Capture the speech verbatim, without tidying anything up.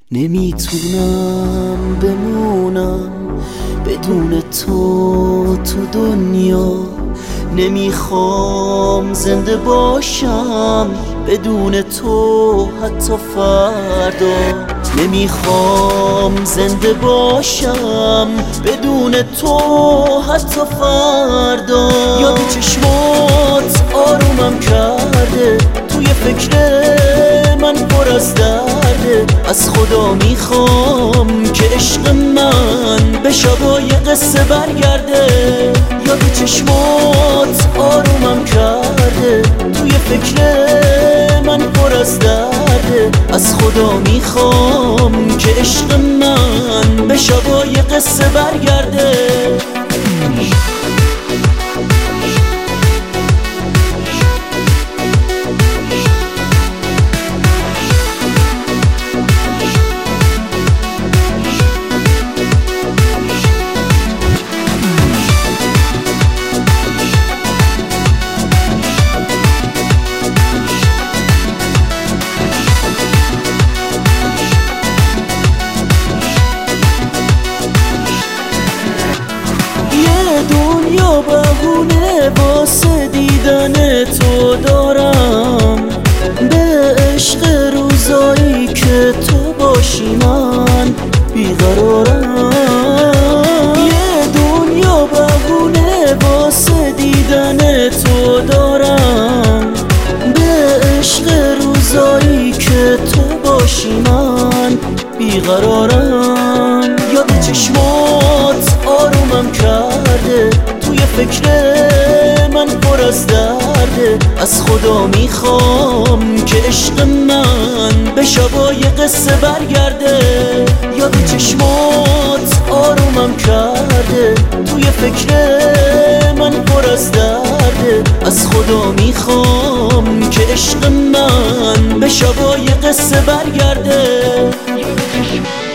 نمیتونم بمونم بدون تو تو دنیا، نمیخوام زنده باشم بدون تو حتی فردا، نمیخوام زنده باشم بدون تو حتی فردا. یاد چشمات آرومم کرده، توی فکر من پر از درده. از خدا میخوام که عشق من به شبای قصه برگرده. یاد چشمات آرومم کرده، توی فکر من پر از درده. از خدا میخوام که عشق من به شبای قصه برگرده. دنیا بهونه واسه دیدن تو دارم، به عشق روزایی که تو باشی من بیقرارم. یه دنیا بهونه واسه دیدن تو دارم، به عشق روزایی که تو باشی من بیقرارم. یاد چشمات آرومم کرده، توی فکر من پر از درده. از خدا میخوام که عشق من به شبای قصه برگرده. یاد چشمات آرومم کرده، توی فکر من پر از درده. از خدا میخوام که عشق من به شبای قصه برگرده.